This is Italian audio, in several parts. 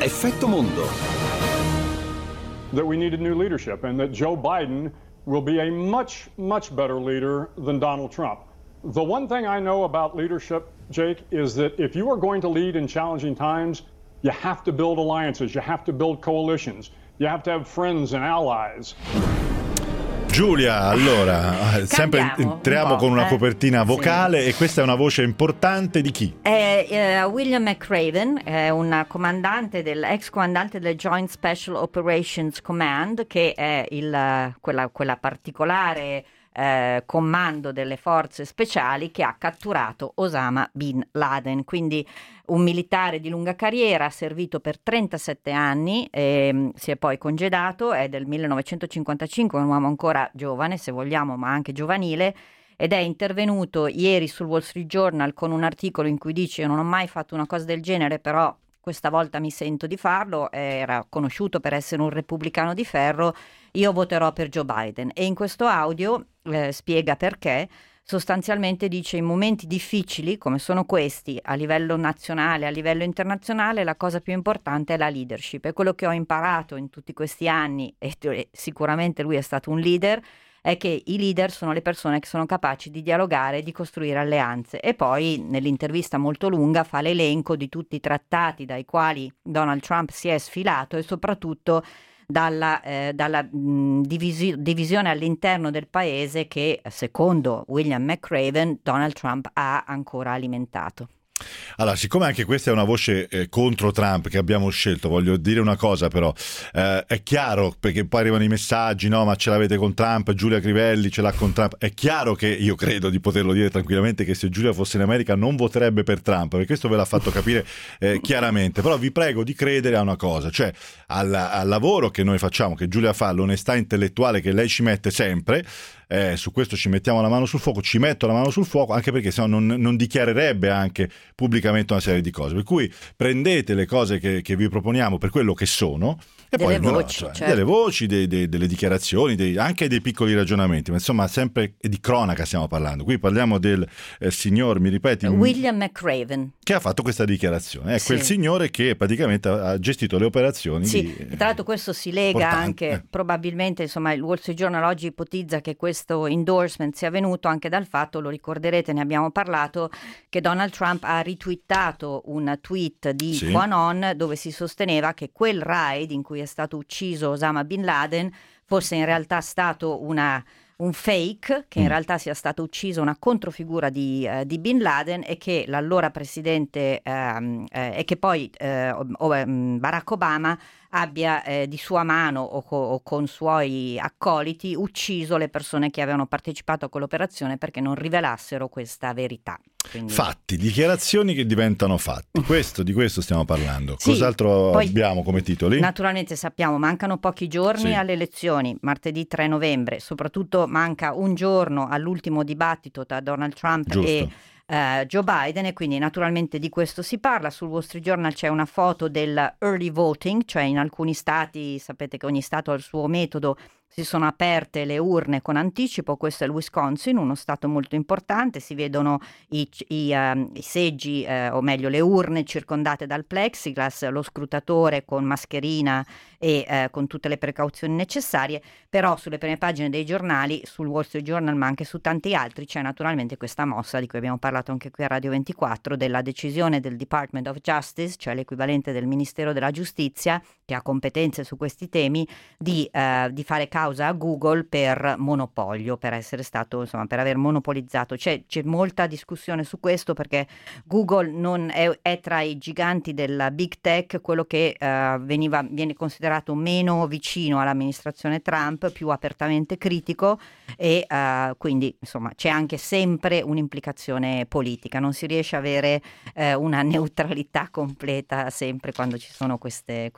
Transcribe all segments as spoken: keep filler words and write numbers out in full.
Effetto Mondo. That we needed new leadership and that Joe Biden will be a much, much better leader than Donald Trump. The one thing I know about leadership, Jake, is that if you are going to lead in challenging times, you have to build alliances, you have to build coalitions, you have to have friends and allies. Giulia, allora, sempre entriamo con una copertina eh, vocale sì. E questa è una voce importante di chi? È, eh, William McRaven, è un comandante del, ex comandante del Joint Special Operations Command, che è il, quella, quella particolare Eh, comando delle forze speciali che ha catturato Osama Bin Laden, quindi un militare di lunga carriera, ha servito per trentasette anni, e, si è poi congedato, è del millenovecentocinquantacinque, un uomo ancora giovane se vogliamo, ma anche giovanile, ed è intervenuto ieri sul Wall Street Journal con un articolo in cui dice: io non ho mai fatto una cosa del genere, però questa volta mi sento di farlo. Era conosciuto per essere un repubblicano di ferro, io voterò per Joe Biden. E in questo audio eh, spiega perché. Sostanzialmente dice: in momenti difficili come sono questi, a livello nazionale, a livello internazionale, la cosa più importante è la leadership. E quello che ho imparato in tutti questi anni, e t- sicuramente lui è stato un leader, è che i leader sono le persone che sono capaci di dialogare e di costruire alleanze. E poi nell'intervista molto lunga fa l'elenco di tutti i trattati dai quali Donald Trump si è sfilato, e soprattutto dalla, eh, dalla mh, divisi- divisione all'interno del paese che, secondo William McRaven, Donald Trump ha ancora alimentato. Allora, siccome anche questa è una voce eh, contro Trump che abbiamo scelto, voglio dire una cosa però, eh, è chiaro, perché poi arrivano i messaggi, no, ma ce l'avete con Trump, Giulia Crivelli ce l'ha con Trump, è chiaro che io credo di poterlo dire tranquillamente che se Giulia fosse in America non voterebbe per Trump, perché questo ve l'ha fatto capire eh, chiaramente, però vi prego di credere a una cosa, cioè al, al lavoro che noi facciamo, che Giulia fa, l'onestà intellettuale che lei ci mette sempre. Eh, su questo ci mettiamo la mano sul fuoco, ci metto la mano sul fuoco, anche perché sennò non, non dichiarerebbe anche pubblicamente una serie di cose, per cui prendete le cose che, che vi proponiamo per quello che sono e delle poi voci, no, cioè, certo. delle voci, dei, dei, delle dichiarazioni, dei, anche dei piccoli ragionamenti, ma insomma sempre di cronaca stiamo parlando. Qui parliamo del eh, signor, mi ripeti, William McRaven, che ha fatto questa dichiarazione, è sì. quel signore che praticamente ha gestito le operazioni sì. di, Tra l'altro questo si lega importanti. anche eh. probabilmente, insomma, il Wall Street Journal oggi ipotizza che questo endorsement sia venuto anche dal fatto, lo ricorderete, ne abbiamo parlato, che Donald Trump ha retweetato un tweet di sì. QAnon dove si sosteneva che quel raid in cui è stato ucciso Osama Bin Laden fosse in realtà stato una un fake, che in mm. realtà sia stata uccisa una controfigura di, uh, di Bin Laden, e che l'allora presidente um, eh, e che poi uh, um, Barack Obama abbia eh, di sua mano o, co- o con suoi accoliti ucciso le persone che avevano partecipato a quell'operazione perché non rivelassero questa verità. Quindi... Fatti, dichiarazioni che diventano fatti. Questo, di questo stiamo parlando. Sì, cos'altro poi, abbiamo come titoli? Naturalmente sappiamo, mancano pochi giorni sì. alle elezioni, martedì tre novembre, soprattutto manca un giorno all'ultimo dibattito tra Donald Trump Giusto. e Uh, Joe Biden, e quindi naturalmente di questo si parla. Sul Wall Street Journal c'è una foto del early voting, cioè in alcuni stati, sapete che ogni stato ha il suo metodo, si sono aperte le urne con anticipo. Questo è il Wisconsin, uno stato molto importante, si vedono i, i, um, i seggi, eh, o meglio le urne circondate dal plexiglass, lo scrutatore con mascherina e eh, con tutte le precauzioni necessarie, però sulle prime pagine dei giornali, sul Wall Street Journal ma anche su tanti altri, c'è naturalmente questa mossa di cui abbiamo parlato anche qui a Radio ventiquattro, della decisione del Department of Justice, cioè l'equivalente del Ministero della Giustizia, che ha competenze su questi temi, di, eh, di fare causa a Google per monopolio, per essere stato, insomma, per aver monopolizzato. C'è, c'è molta discussione su questo, perché Google non è, è tra i giganti della big tech quello che eh, veniva, viene considerato meno vicino all'amministrazione Trump, più apertamente critico, e uh, quindi insomma c'è anche sempre un'implicazione politica, non si riesce a avere eh, una neutralità completa sempre quando ci sono queste, queste, queste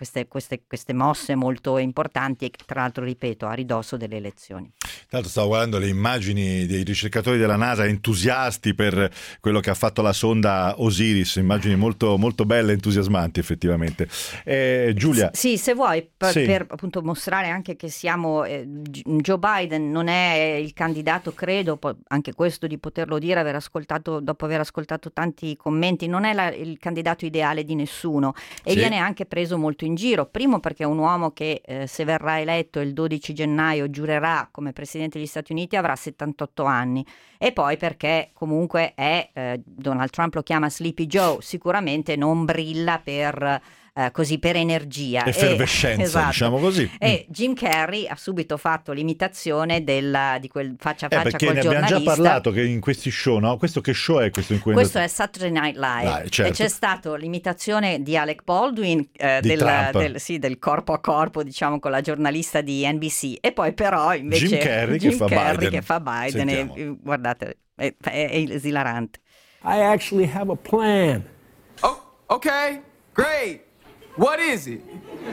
queste, queste mosse molto importanti e tra l'altro, ripeto, a ridosso delle elezioni. Tra l'altro stavo guardando le immagini dei ricercatori della NASA entusiasti per quello che ha fatto la sonda Osiris, immagini molto, molto belle e entusiasmanti effettivamente. Eh, Giulia. S- sì, se vuoi, per, sì. per appunto mostrare anche che siamo, eh, Joe Biden non è il candidato, credo, po- anche questo di poterlo dire, aver ascoltato, dopo aver ascoltato tanti commenti, non è la, il candidato ideale di nessuno e Sì. viene anche preso molto in giro, primo perché è un uomo che eh, se verrà eletto il dodici gennaio giurerà come presidente degli Stati Uniti, avrà settantotto anni, e poi perché comunque è, eh, Donald Trump lo chiama Sleepy Joe, sicuramente non brilla per... Uh, così per energia, effervescenza, e, esatto. diciamo così. E Jim Carrey ha subito fatto l'imitazione del, di quel faccia a Eh, faccia perché col ne abbiamo giornalista. già parlato che in questi show, no? Questo che show è questo in cui Questo è Saturday Night Live, Dai, certo. e c'è stato l'imitazione di Alec Baldwin eh, Di del, Trump. del, sì, del corpo a corpo, diciamo, con la giornalista di N B C, e poi però invece Jim Carrey Jim che fa Carrey Biden. che fa Biden e, Sentiamo. guardate, è, è, è esilarante. I actually have a plan. Oh, okay, great. What is it?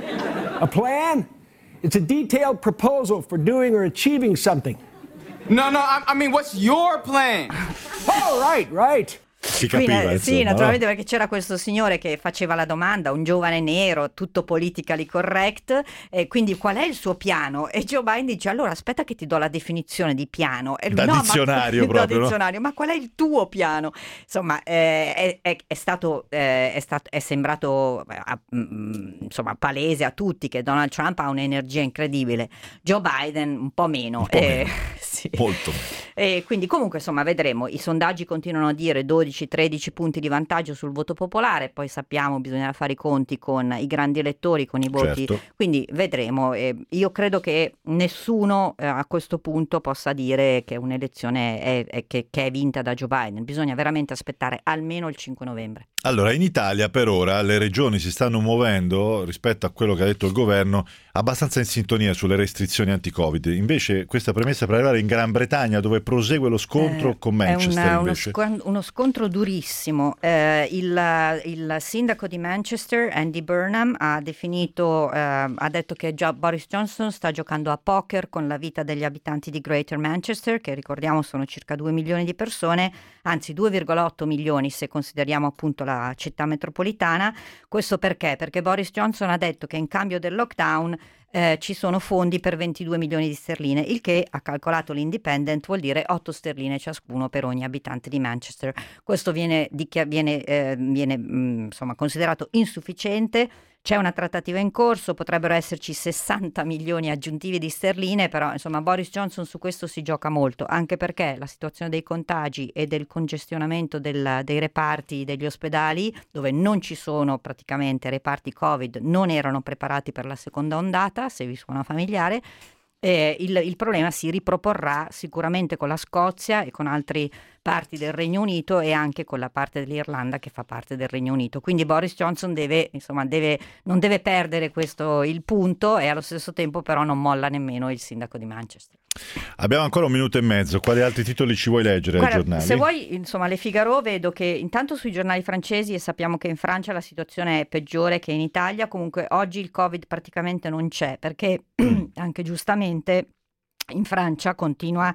A plan? It's a detailed proposal for doing or achieving something. No, no, I, I mean, what's your plan? Oh, right, right. Si Quindi, capiva, eh, insomma, sì, naturalmente, no? perché c'era questo signore che faceva la domanda, un giovane nero, tutto politically correct, e quindi qual è il suo piano? E Joe Biden dice: allora aspetta che ti do la definizione di piano. E lui, Da no, dizionario ma, proprio, da no? dizionario, ma qual è il tuo piano? Insomma, eh, è, è, è stato, eh, è stato, è sembrato eh, a- mm, insomma, palese a tutti che Donald Trump ha un'energia incredibile, Joe Biden un po' meno. Un po' eh, meno. sì. Molto meno. E quindi comunque insomma vedremo, i sondaggi continuano a dire dodici tredici punti di vantaggio sul voto popolare, poi sappiamo bisognerà fare i conti con i grandi elettori, con i voti, Certo. quindi vedremo. Eh, io credo che nessuno eh, a questo punto possa dire che un'elezione è, è- che, che è vinta da Joe Biden, bisogna veramente aspettare almeno il cinque novembre. Allora, in Italia per ora le regioni si stanno muovendo rispetto a quello che ha detto il governo abbastanza in sintonia sulle restrizioni anti-Covid. Invece questa premessa per arrivare in Gran Bretagna, dove prosegue lo scontro Eh, con è Manchester, una- uno, invece. scon- uno scontro durissimo. Eh, il, il sindaco di Manchester, Andy Burnham, ha definito, eh, ha detto che già Boris Johnson sta giocando a poker con la vita degli abitanti di Greater Manchester, che ricordiamo sono circa due milioni di persone, anzi due virgola otto milioni se consideriamo appunto la città metropolitana. Questo perché? Perché Boris Johnson ha detto che in cambio del lockdown eh, ci sono fondi per ventidue milioni di sterline, il che, ha calcolato l'Independent, vuol dire otto sterline ciascuno per ogni abitante di Manchester. Questo viene, dichia- viene, eh, viene mh, insomma, considerato insufficiente. C'è una trattativa in corso, potrebbero esserci sessanta milioni aggiuntivi di sterline, però insomma Boris Johnson su questo si gioca molto, anche perché la situazione dei contagi e del congestionamento del- dei reparti degli ospedali, dove non ci sono praticamente reparti Covid, non erano preparati per la seconda ondata, se vi suona familiare. Eh, il, il problema si riproporrà sicuramente con la Scozia e con altre parti del Regno Unito e anche con la parte dell'Irlanda che fa parte del Regno Unito. Quindi Boris Johnson deve, insomma, deve, non deve perdere questo il punto, e allo stesso tempo però non molla nemmeno il sindaco di Manchester. Abbiamo ancora un minuto e mezzo. Quali altri titoli ci vuoi leggere ai Guarda, giornali? se vuoi, insomma, Le Figaro, vedo che intanto sui giornali francesi, e sappiamo che in Francia la situazione è peggiore che in Italia, comunque oggi il Covid praticamente non c'è, perché anche giustamente in Francia continua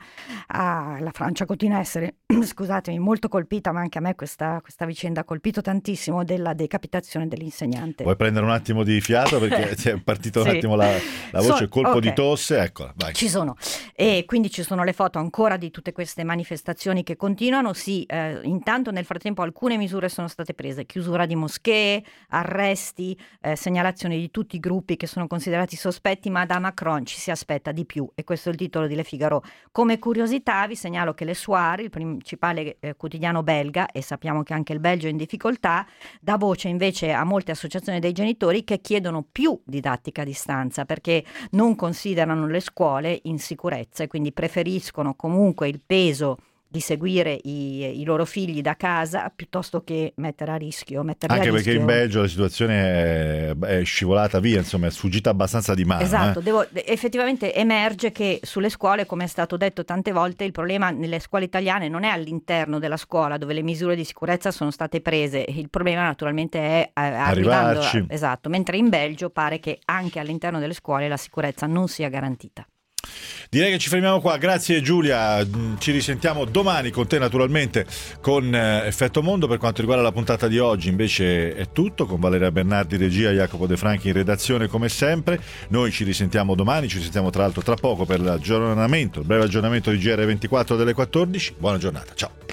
a, la Francia continua a essere, scusatemi, molto colpita, ma anche a me questa, questa vicenda ha colpito tantissimo, della decapitazione dell'insegnante. Vuoi prendere un attimo di fiato perché ti è partita un Sì. attimo la, la voce, So- colpo di ok. tosse, eccola, vai. Ci sono, e quindi ci sono le foto ancora di tutte queste manifestazioni che continuano. Sì, eh, intanto nel frattempo alcune misure sono state prese: chiusura di moschee, arresti, eh, segnalazioni di tutti i gruppi che sono considerati sospetti, ma da Macron ci si aspetta di più, e questo è il titolo di Le Figaro. Come curiosità vi segnalo che Le Soir, il principale eh, quotidiano belga, e sappiamo che anche il Belgio è in difficoltà, dà voce invece a molte associazioni dei genitori che chiedono più didattica a distanza, perché non considerano le scuole in sicurezza e quindi preferiscono comunque il peso di seguire i, i loro figli da casa piuttosto che mettere a rischio metterli Anche a perché rischio. in Belgio la situazione è, è scivolata via, insomma è sfuggita abbastanza di mano. Esatto, eh. devo, effettivamente emerge che sulle scuole, come è stato detto tante volte, il problema nelle scuole italiane non è all'interno della scuola dove le misure di sicurezza sono state prese, il problema naturalmente è eh, arrivando, Arrivarci. esatto, mentre in Belgio pare che anche all'interno delle scuole la sicurezza non sia garantita. Direi che ci fermiamo qua, grazie Giulia, ci risentiamo domani con te naturalmente con eh, Effetto Mondo. Per quanto riguarda la puntata di oggi invece è tutto, con Valeria Bernardi regia, Jacopo De Franchi in redazione come sempre. Noi ci risentiamo domani, ci risentiamo tra l'altro tra poco per l'aggiornamento, il breve aggiornamento di G R ventiquattro delle quattordici. Buona giornata, ciao.